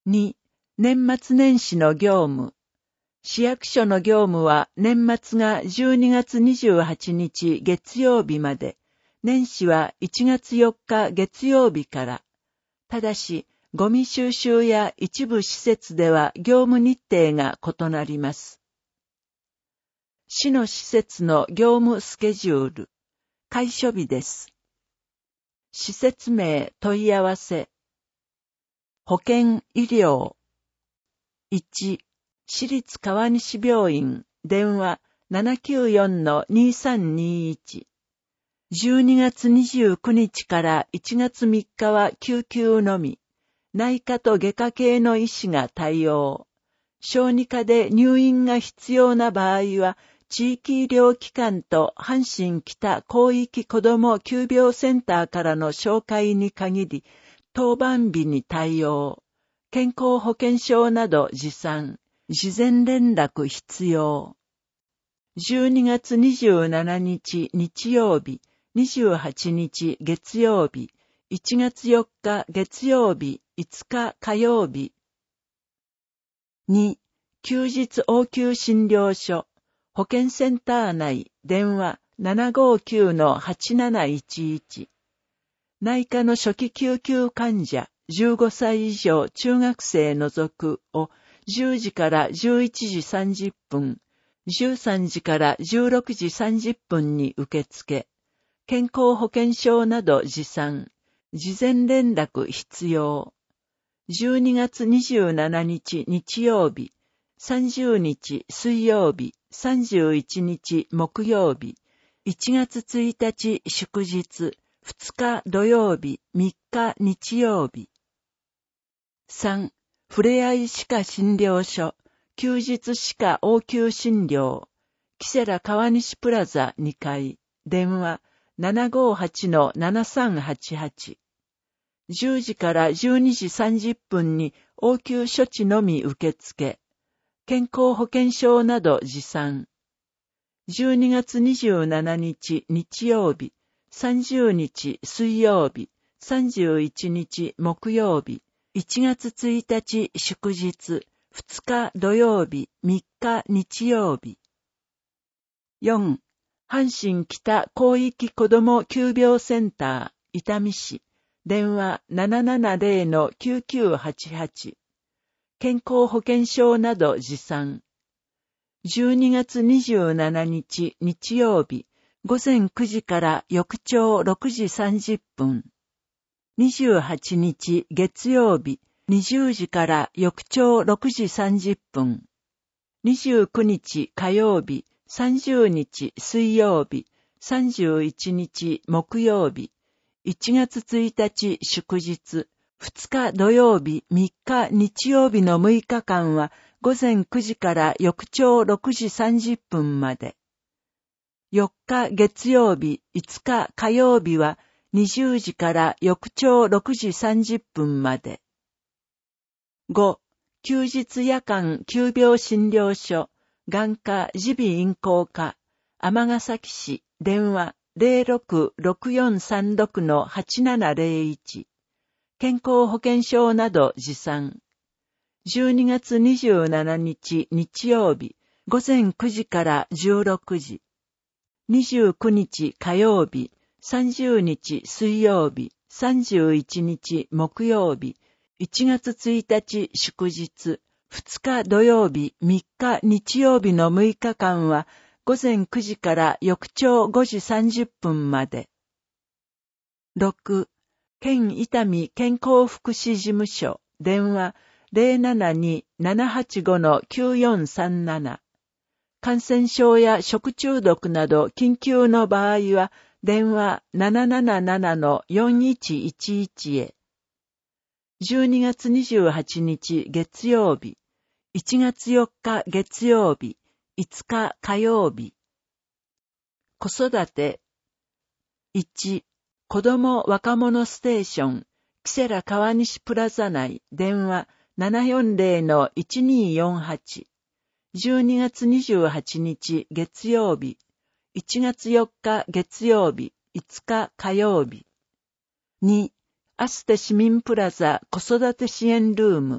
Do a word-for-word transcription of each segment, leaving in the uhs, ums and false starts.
に、年末年始の業務。市役所の業務は年末がじゅうにがつにじゅうはちにち月曜日まで、年始はいちがつよっか月曜日から。ただし、ゴミ収集や一部施設では業務日程が異なります。市の施設の業務スケジュール。開所日です。施設名問い合わせ。保健医療。いち、市立川西病院、電話 ななきゅうよんのにさんにいち。じゅうにがつにじゅうくにちからいちがつみっかは救急のみ。内科と外科系の医師が対応。小児科で入院が必要な場合は、地域医療機関と阪神北広域子ども急病センターからの紹介に限り、当番日に対応。健康保険証など持参。事前連絡必要。じゅうにがつにじゅうしちにち日曜日、にじゅうはちにち月曜日、いちがつよっか月曜日、いつか火曜日。に、休日応急診療所、保健センター内、電話 ななごきゅうのはちなないちいち。内科の初期救急患者、じゅうごさい以上中学生除くをじゅうじからじゅういちじさんじゅっぷん、じゅうさんじからじゅうろくじさんじゅっぷんに受け付け、健康保険証など持参、事前連絡必要。じゅうにがつにじゅうしちにち日曜日、さんじゅうにち水曜日、さんじゅういちにち木曜日、いちがつついたち祝日、ふつか土曜日、みっか日曜日。さん、ふれあい歯科診療所、休日歯科応急診療、キセラ川西プラザにかい、電話 ななごはちのななさんはちはち。じゅうじからじゅうにじさんじゅっぷんに応急処置のみ受付。健康保険証など持参。じゅうにがつにじゅうしちにち日曜日、さんじゅうにち水曜日、さんじゅういちにち木曜日、いちがつついたち祝日、ふつか土曜日、みっか日曜日。よん、阪神北広域子ども急病センター、伊丹市、電話 ななななぜろのきゅうきゅうはちはち。健康保険証など持参。じゅうにがつにじゅうしちにち日曜日、ごぜんくじから翌朝ろくじさんじゅっぷん。にじゅうはちにち月曜日、にじゅうじから翌朝ろくじさんじゅっぷん。にじゅうくにち火曜日、さんじゅうにち水曜日、さんじゅういちにち木曜日、いちがつついたち祝日、ふつか土曜日、みっか日曜日のむいかかんはごぜんくじから翌朝ろくじさんじゅっぷんまで。よっか月曜日、いつか火曜日はにじゅうじから翌朝ろくじさんじゅっぷんまで。ご、休日夜間急病診療所、眼科耳鼻咽喉科、尼崎市、電話 ぜろろくろくよんさんろくのはちななぜろいち。健康保険証など持参。じゅうにがつにじゅうしちにち日曜日、ごぜんくじからじゅうろくじ。にじゅうくにち火曜日、さんじゅうにち水曜日、さんじゅういちにち木曜日、いちがつついたち祝日、ふつか土曜日、みっか日曜日のむいかかんは、ごぜんくじから翌朝ごじさんじゅっぷんまで。ろく、県伊丹健康福祉事務所、電話 ぜろななにーななはちごのきゅうよんさんなな。感染症や食中毒など緊急の場合は、電話 なななななのよんいちいちいち へ。じゅうにがつにじゅうはちにち月曜日、いちがつよっか月曜日、いつか火曜日。子育て。いち、子ども若者ステーション、キセラ川西プラザ内、電話 ななよんぜろのいちにーよんはち。じゅうにがつにじゅうはちにち月曜日、いちがつよっか月曜日、いつか火曜日。に、アステ市民プラザ子育て支援ルーム、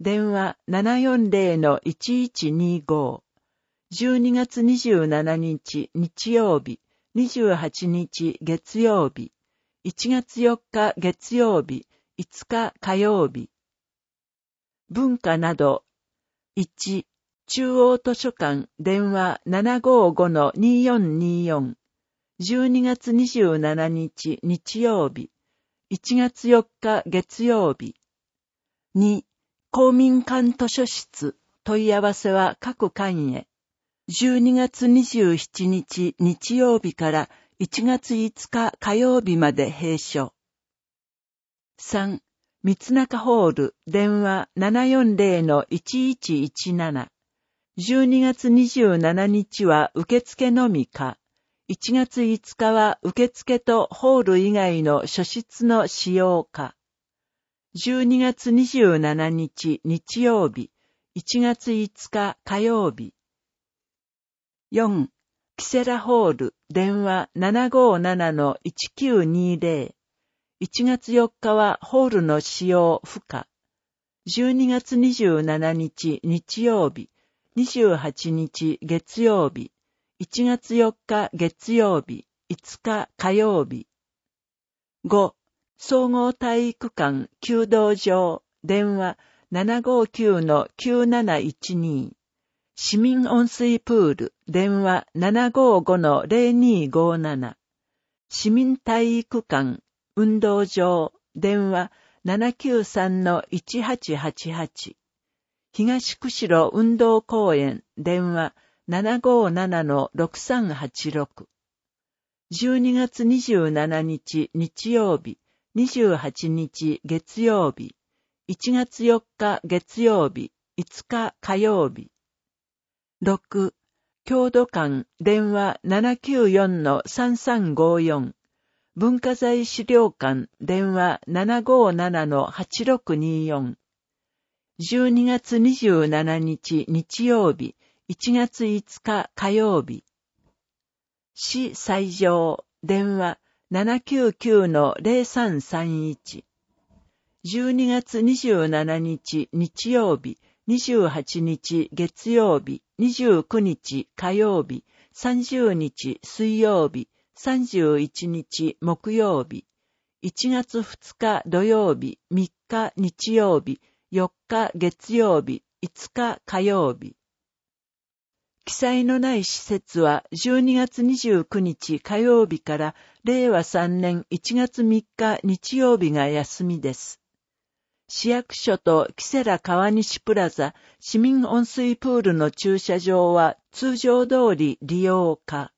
電話 ななよんぜろのいちいちにご。じゅうにがつにじゅうしちにち日曜日、にじゅうはちにち月曜日、いちがつよっか月曜日、いつか火曜日。文化など。いち、中央図書館電話 ななごーごのによんによん。じゅうにがつにじゅうしちにち日曜日、いちがつよっか月曜日。に、公民館図書室、問い合わせは各館へ。じゅうにがつにじゅうしちにち日曜日からいちがついつか火曜日まで閉所。さん、三中ホール電話 ななよんぜろのいちいちいちなな。じゅうにがつにじゅうしちにちは受付のみか、いちがついつかは受付とホール以外の書室の使用か。じゅうにがつにじゅうしちにち日曜日、いちがついつか火曜日。よん、キセラホール電話 ななごーななのいちきゅうにぜろ。いちがつよっかはホールの使用不可。じゅうにがつにじゅうしちにち日曜日、にじゅうはちにち月曜日、いちがつよっか月曜日、いつか火曜日。ご、総合体育館弓道場電話 ななごーきゅうのきゅうなないちに。市民温水プール電話 ななごーごのぜろにごーなな。市民体育館運動場電話 ななきゅうさんのいちはちはちはち。東釧路運動公園電話 ななごーななのろくさんはちろく。じゅうにがつにじゅうしちにち日曜日、にじゅうはちにち月曜日、いちがつよっか月曜日、いつか火曜日。ろく、郷土館電話 ななきゅうよんのさんさんごーよん。文化財資料館電話 ななごーななのはちろくによん。じゅうにがつにじゅうしちにち日曜日、いちがついつか火曜日。市西条電話 ななきゅうきゅうのぜろさんさんいち。じゅうにがつにじゅうしちにち日曜日、にじゅうはちにち月曜日、にじゅうくにち火曜日、さんじゅうにち水曜日、さんじゅういちにち木曜日、いちがつふつか土曜日、みっか日曜日、よっか月曜日、いつか火曜日。記載のない施設はじゅうにがつにじゅうくにち火曜日かられいわさんねんいちがつみっか日曜日が休みです。市役所とキセラ川西プラザ市民温水プールの駐車場は通常通り利用可。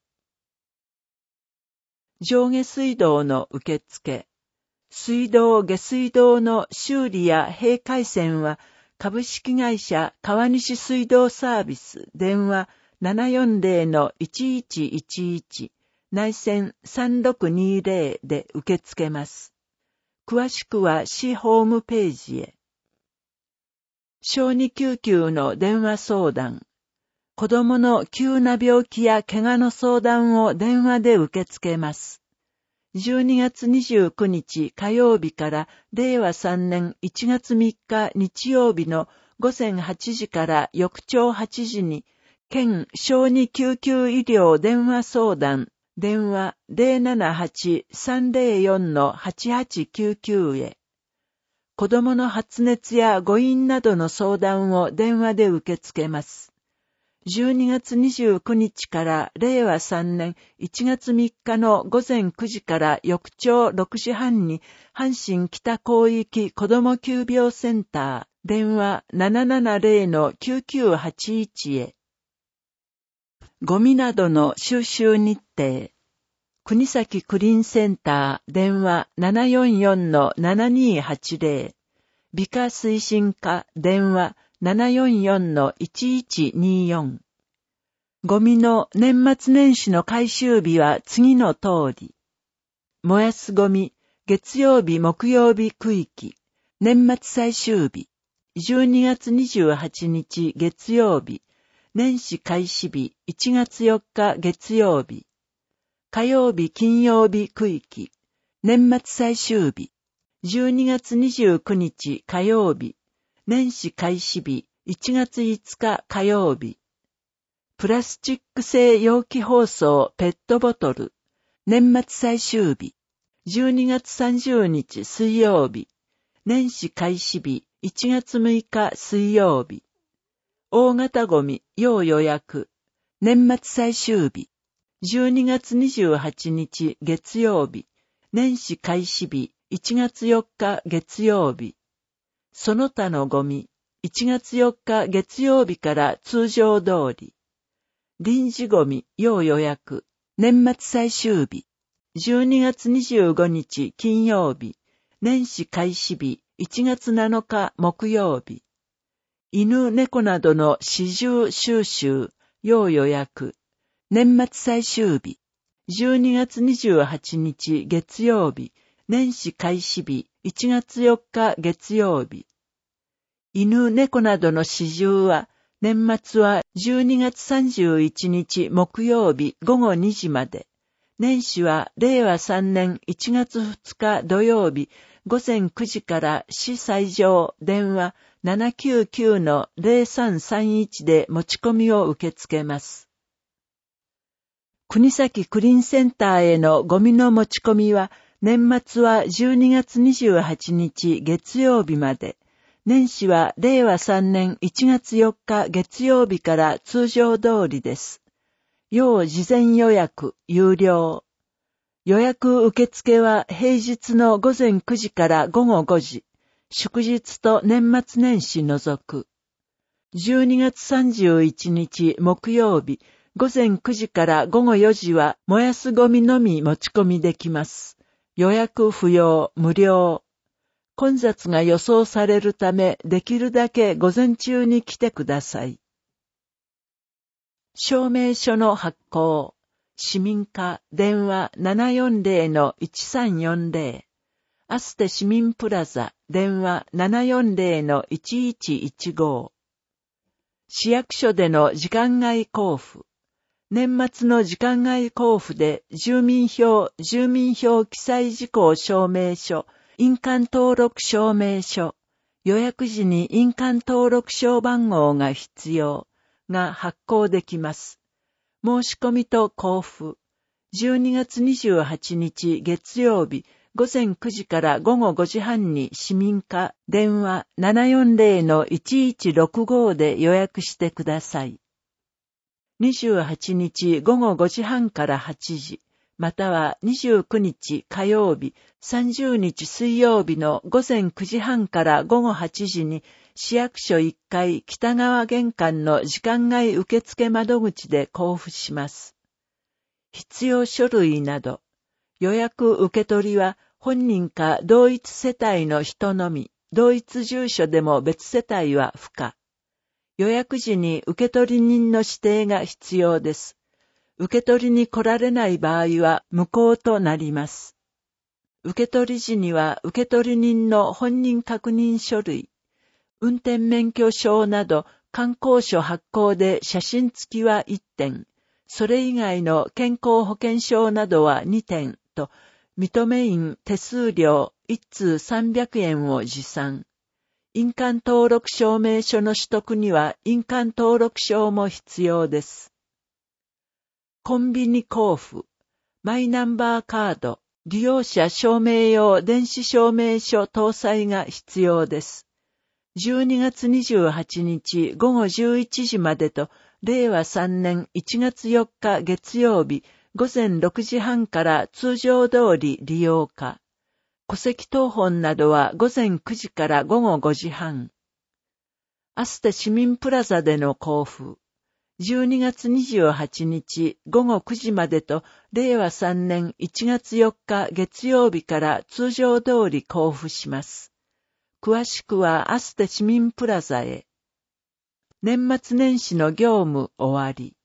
上下水道の受付。水道下水道の修理や閉会線は株式会社川西水道サービス電話 ななよんぜろのいちいちいちいち 内線さんろくにぜろで受け付けます。詳しくは市ホームページへ。小児救急の電話相談。子供の急な病気や怪我の相談を電話で受け付けます。じゅうにがつにじゅうくにち火曜日かられいわさんねんいちがつみっか日曜日のごぜんはちじから翌朝はちじに県小児救急医療電話相談電話 ぜろななはちさんぜろよんのはちはちきゅうきゅう へ。子供の発熱や誤飲などの相談を電話で受け付けます。じゅうにがつにじゅうくにちかられいわさんねんいちがつみっかのごぜんくじから翌朝ろくじはんに阪神北広域子ども急病センター電話 ななななぜろのきゅうきゅうはちいち へ。ゴミなどの収集日程。国崎クリーンセンター電話 ななよんよんのななにはちぜろ。美化推進課電話ななよんよんのいちいちによん。ゴミの年末年始の回収日は次の通り。燃やすゴミ、月曜日木曜日区域。年末最終日。じゅうにがつにじゅうはちにち月曜日。年始開始日いちがつよっか月曜日。火曜日金曜日区域。年末最終日。じゅうにがつにじゅうくにち火曜日。 年始開始日いちがついつか火曜日。プラスチック製容器包装ペットボトル、年末最終日。じゅうにがつさんじゅうにち水曜日。年始開始日いちがつむいか水曜日。大型ゴミ要予約。年末最終日。じゅうにがつにじゅうはちにち月曜日。年始開始日いちがつよっか月曜日。その他のゴミいちがつよっか月曜日から通常通り。臨時ゴミ要予約。年末最終日。じゅうにがつにじゅうごにち金曜日。年始開始日いちがつなのか木曜日。犬猫などの始終収集要予約。年末最終日。じゅうにがつにじゅうはちにち月曜日。年始開始日いちがつよっか月曜日。犬猫などの始終は、年末はじゅうにがつさんじゅういちにち木曜日ごごにじまで。年始はれいわさんねんいちがつふつか土曜日ごぜんくじから市斎場電話 ななきゅうきゅうのぜろさんさんいち で持ち込みを受け付けます。国崎クリーンセンターへのゴミの持ち込みは、年末はじゅうにがつにじゅうはちにち月曜日まで、年始はれいわさんねんいちがつよっか月曜日から通常通りです。要事前予約、有料。予約受付は平日のごぜんくじからごごごじ、祝日と年末年始除く。じゅうにがつさんじゅういちにち木曜日、ごぜんくじからごごよじは燃やすゴミのみ持ち込みできます。予約不要、無料。混雑が予想されるため、できるだけ午前中に来てください。証明書の発行。市民課電話 ななよんぜろのいちさんよんぜろ。アステ市民プラザ電話 ななよんぜろのいちいちいちご。市役所での時間外交付。年末の時間外交付で住民票、住民票記載事項証明書、印鑑登録証明書、予約時に印鑑登録証番号が必要が発行できます。申し込みと交付。じゅうにがつにじゅうはちにち月曜日ごぜんくじからごごごじはんに市民課電話 ななよんぜろのいちいちろくご で予約してください。にじゅうはちにちごごごじはんからはちじ、またはにじゅうくにち火曜日、さんじゅうにち水曜日のごぜんくじはんからごごはちじに市役所いっかい北側玄関の時間外受付窓口で交付します。必要書類など、予約受取は本人か同一世帯の人のみ、同一住所でも別世帯は不可。予約時に受取人の指定が必要です。受取に来られない場合は無効となります。受取時には受取人の本人確認書類、運転免許証など観光書発行で写真付きはいってん、それ以外の健康保険証などはにてんと、認め印手数料いっつうさんびゃくえんを持参。印鑑登録証明書の取得には印鑑登録証も必要です。コンビニ交付、マイナンバーカード、利用者証明用電子証明書搭載が必要です。じゅうにがつにじゅうはちにちごごじゅういちじまでと、れいわさんねんいちがつよっか月曜日ごぜんろくじはんから通常通り利用可。戸籍謄本などはごぜんくじからごごごじはん。アステ市民プラザでの交付。じゅうにがつにじゅうはちにちごごくじまでと、れいわさんねんいちがつよっか月曜日から通常通り交付します。詳しくはアステ市民プラザへ。年末年始の業務終わり。